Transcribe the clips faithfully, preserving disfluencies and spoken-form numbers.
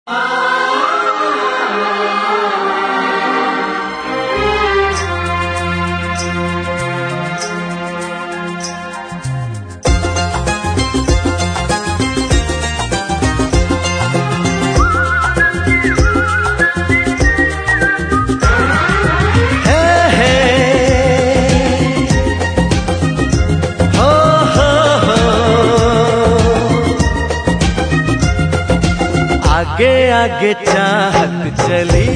आगे आगे चाहत चली,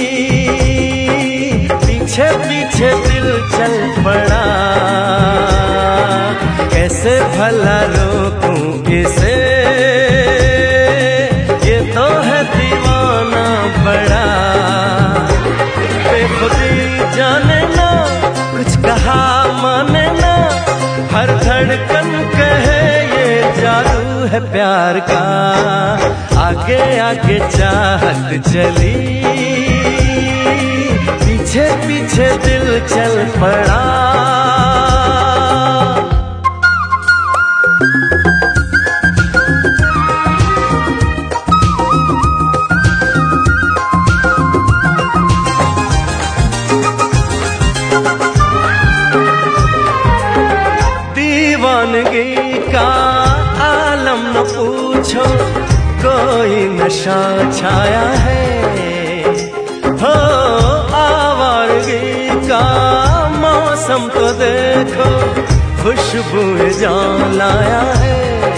पीछे पीछे दिल चल पड़ा। कैसे भला रोकूं इसे, ये तो है दीवाना बड़ा। बेखुदी जाने ना, कुछ कहा माने ना, हर धड़कन कहे ये जादू है प्यार का। आगे आगे चाहत चली, पीछे पीछे दिल चल पड़ा। दीवानगी का आलम न पूछो, कोई नशा छाया है। हो आवारगी का मौसम तो देखो, खुशबू जान लाया है।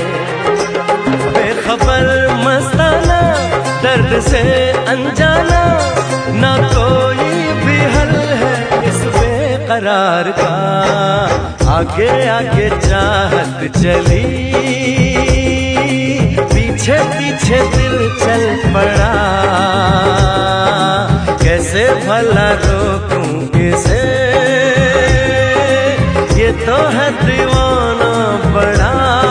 बेखबर मस्ताना, दर्द से अनजाना, ना कोई भी हल है इस बेकरार का। आगे आगे चाहत चली, पीछे पीछे दिल चल पड़ा। कैसे भला रोकूं इसे, ये तो है दीवाना बड़ा।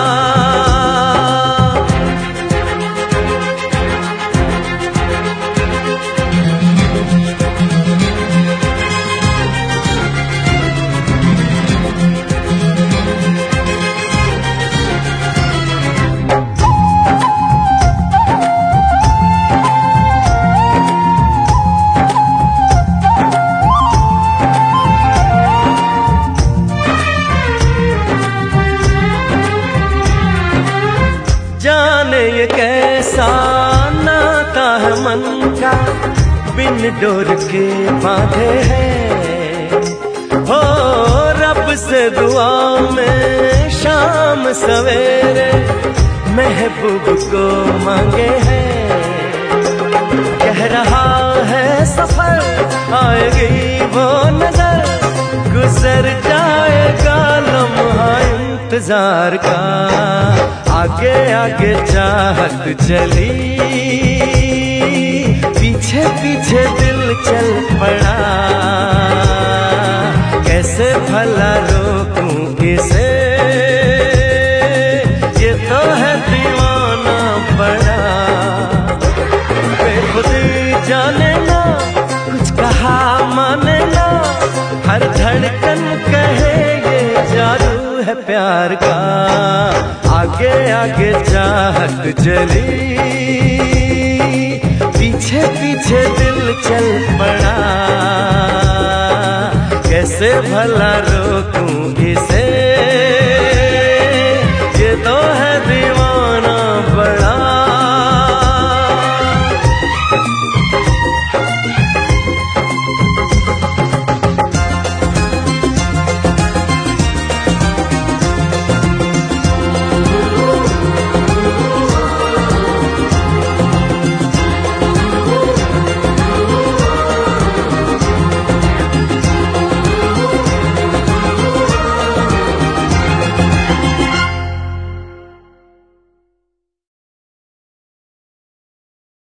जाने ये कैसा नाता है मन का, बिन डोर के बांधे हैं। हो रब से दुआ में शाम सवेरे, महबूब को मांगे हैं। कह रहा है सफर, आएगी वो नजर, गुजर जाएगा लम्हा इंतजार का। आगे आगे चाहत चली, पीछे पीछे दिल चल पड़ा। कैसे भला रोकूं इसे, ये तो है दीवाना बड़ा। बेखुदी जाने ना, कुछ कहा माने ना, हर धड़कन कहे ये जादू है प्यार का। आगे आगे चाहत चली, पीछे पीछे दिल चल पड़ा। कैसे भला रोकूं इसे,